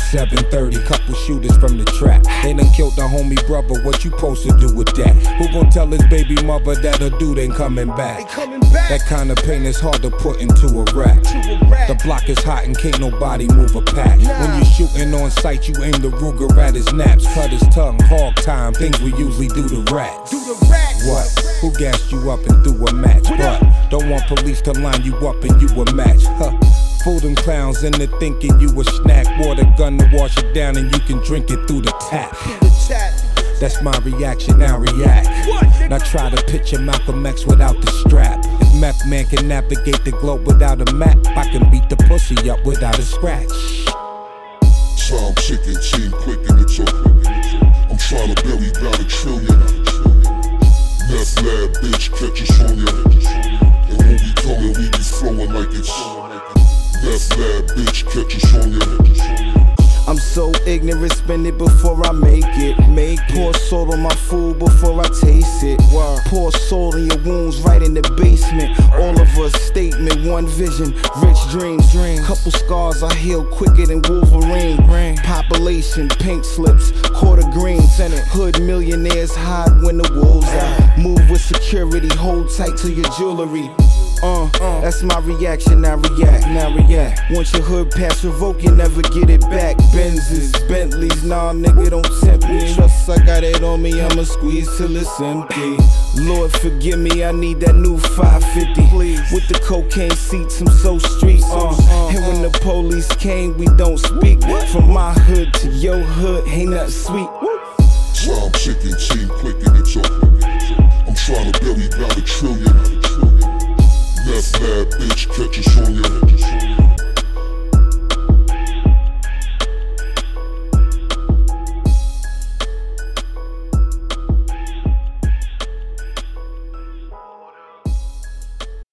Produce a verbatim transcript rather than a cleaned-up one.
seven thirty, couple shooters from the trap. They done killed the homie brother, what you supposed to do with that? Who gon' tell his baby mother that a dude ain't coming back? That kind of pain is hard to put into a rap. The block is hot and can't nobody move a pack. When you're shooting on sight, you aim the Ruger at his naps. Cut his tongue, hog time, things we usually do to rats. What? Who gassed you up and threw a match? But don't want police to line you up and you a match. Huh? Fool them clowns into thinking you a snack. Water gun to wash it down and you can drink it through the tap. That's my reaction, now react. Now try to picture Malcolm X without the strap. If Meth Man can navigate the globe without a map, I can beat the pussy up without a scratch. Time ticking, team quick in the toe. I'm trying to bury about a trillion. Meth lab, bitch, catch us on ya. And when we coming, we be flowing like it's Meth lab, bitch, catch us on ya. I'm so ignorant, spend it before I make it. Make pour salt on my food before I taste it. Word. Pour salt in your wounds right in the basement. All of us statement, one vision, rich dreams. dreams. Couple scars I heal quicker than Wolverine. Rain. Population, pink slips, quarter green. Senate. Hood millionaires hide when the wolves out. Move with security, hold tight to your jewelry. Uh, uh, that's my reaction, now react, now react. Once your hood pass revoke, you never get it back. Benzes, Bentleys, nah nigga don't tempt me. Trust I got it on me, I'ma squeeze till it's empty. Lord forgive me, I need that new five fifty. Please. With the cocaine seats, I'm so street. Uh, uh, and when the police came, we don't speak. From my hood to your hood, ain't nothing sweet. Time ticking, team quick in the toe. I'm trying to bury about a trillion. Meth lab, bitch, catch us on ya.